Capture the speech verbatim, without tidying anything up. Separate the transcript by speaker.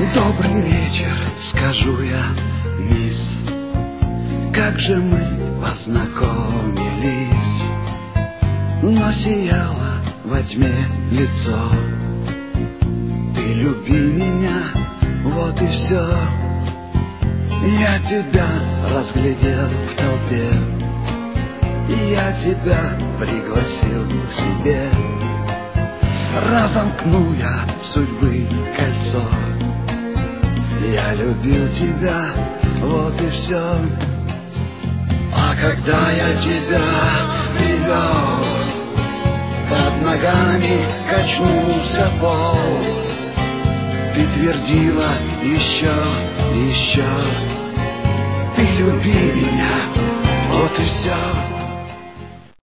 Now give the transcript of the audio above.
Speaker 1: Добрый вечер, скажу я, мисс. Как же мы познакомились? Но сияло во тьме лицо. Ты люби меня, вот и все. Я тебя разглядел в толпе, и я тебя пригласил к себе. Разомкну я судьбы кольцо. Я любил тебя, вот и все. А когда я тебя привел, под ногами качнулся пол. Ты твердила еще, еще. Ты люби меня, вот и все.